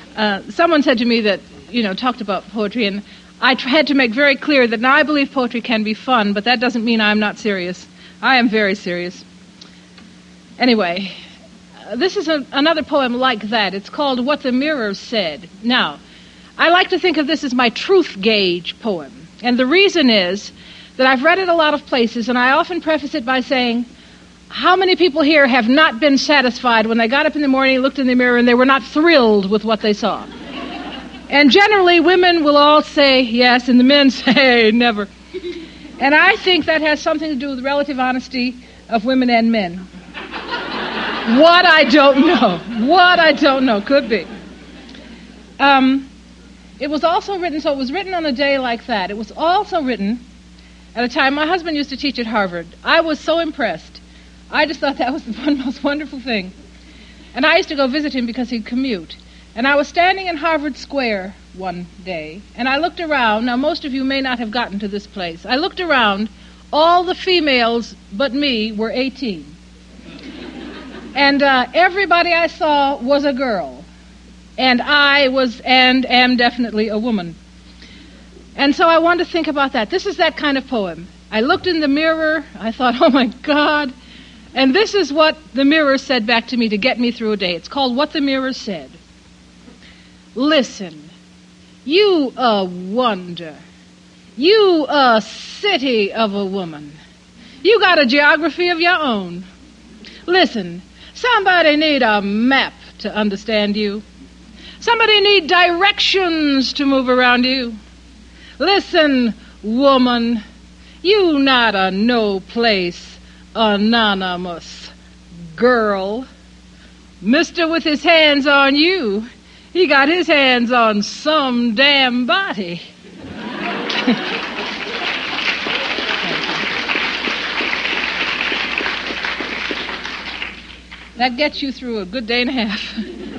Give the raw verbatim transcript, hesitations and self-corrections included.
Uh, someone said to me that, you know, talked about poetry, and I t- had to make very clear that now I believe poetry can be fun, but that doesn't mean I'm not serious. I am very serious. Anyway, uh, this is a, another poem like that. It's called What the Mirror Said. Now, I like to think of this as my truth gauge poem. And the reason is that I've read it a lot of places, and I often preface it by saying, how many people here have not been satisfied when they got up in the morning, looked in the mirror, and they were not thrilled with what they saw? And generally, women will all say yes, and the men say never. And I think that has something to do with the relative honesty of women and men. What I don't know. What I don't know. Could be. Um, it was also written, so it was written on a day like that. It was also written at a time, my husband used to teach at Harvard. I was so impressed. I just thought that was the one most wonderful thing. And I used to go visit him because he'd commute. And I was standing in Harvard Square one day, and I looked around. Now, most of you may not have gotten to this place. I looked around. All the females but me were eighteen. And uh, everybody I saw was a girl. And I was and am definitely a woman. And so I wanted to think about that. This is that kind of poem. I looked in the mirror. I thought, oh, my God. And this is what the mirror said back to me to get me through a day. It's called What the Mirror Said. Listen, you a wonder. You a city of a woman. You got a geography of your own. Listen, somebody need a map to understand you. Somebody need directions to move around you. Listen, woman, you not a no-place anonymous girl. Mister with his hands on you, he got his hands on some damn body. That gets you through a good day and a half.